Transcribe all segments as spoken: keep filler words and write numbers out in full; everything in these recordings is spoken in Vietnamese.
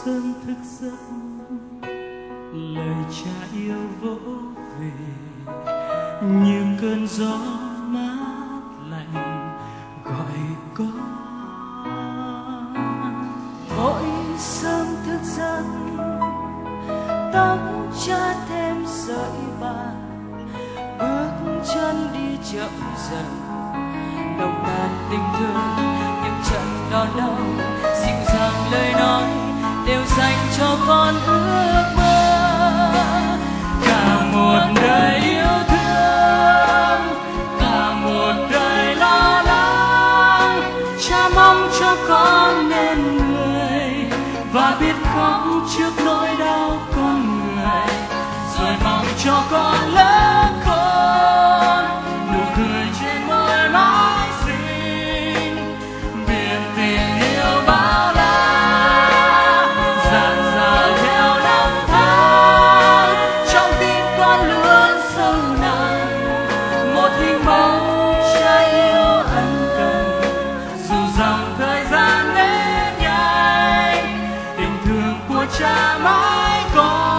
sớm thức giấc, lời cha yêu vỗ về như cơn gió mát lạnh gọi con. Mỗi sớm thức giấc, tóc cha thêm sợi bạc, bước chân đi chậm dần, nồng nàn tình thương những trận đón đau, dịu dàng lời nói đều dành cho con ước mơ. Cả một đời yêu thương, cả một đời lo lắng, cha mong cho con nên người và biết khóc trước nỗi đau con người, rồi mong cho con lớn khôn, nụ cười trên môi mãi xinh, biển tình yêu bao la dạt dào theo năm tháng. Trong tim con luôn sâu nặng một hình bóng cha yêu ân cần, dù dòng thời gian đến nhanh, tình thương của cha mãi còn.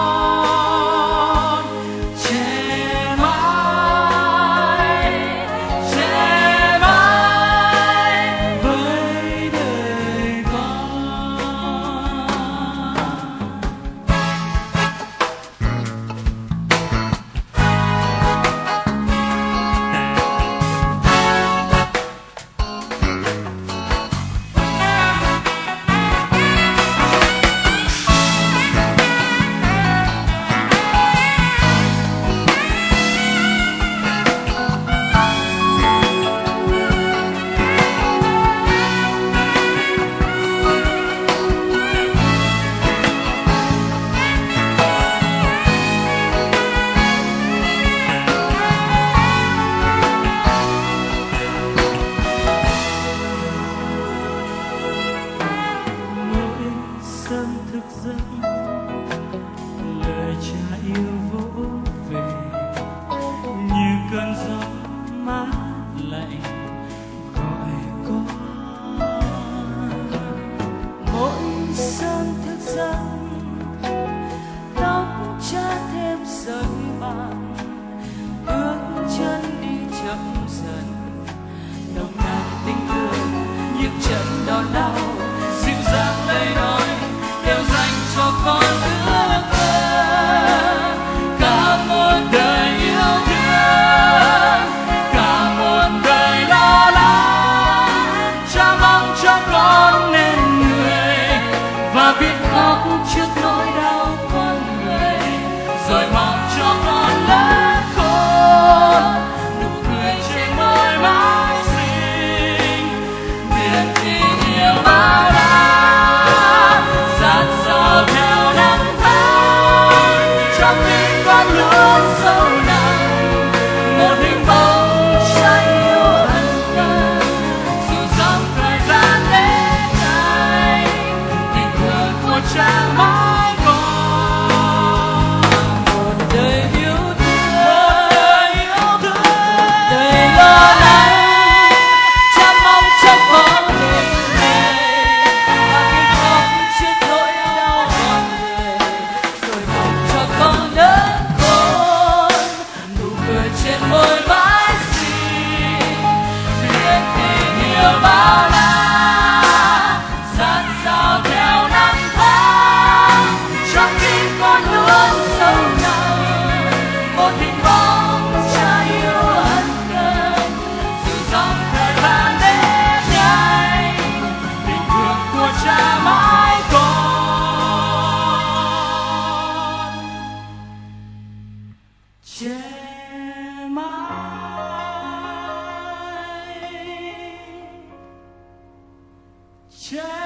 Sớm thức giấc, lời cha yêu vỗ về như cơn gió mát lạnh gọi con. Mỗi sớm thức giấc, tóc cha thêm sợi bạc, bước chân đi chậm dần, nồng nàn tình thương những trận đón đau, dịu dàng lời nói đều dành cho con ước mơ. Cả một đời yêu thương, cả một đời lo lắng, cha mong cho con nên người và biết khóc trước nỗi đau con người, rồi mong cho con lớn khôn, nụ cười trên môi mãi xinh, biển tình yêu bao la dạt dào theo năm tháng. Trong tim con luôn sâu nặng một hình bóng cha yêu ân cần, dù dòng thời gian đến nhanh, tình thương của cha mãi còn. Một đời yêu thương, Một đời yêu thương, đời lo lắng, cha mong cho con nên người và biết khóc trước nỗi đau con người, rồi mong cho con lớn khôn, nụ cười trên môi mãi xinh, biển tình yêu bao la dạt dào theo năm tháng. Trong tim con luôn sâu nặng một hình bóng cha yêu ân cần, dù dòng thời gian đến nhanh, tình thương của cha mãi còn. Che mãi, che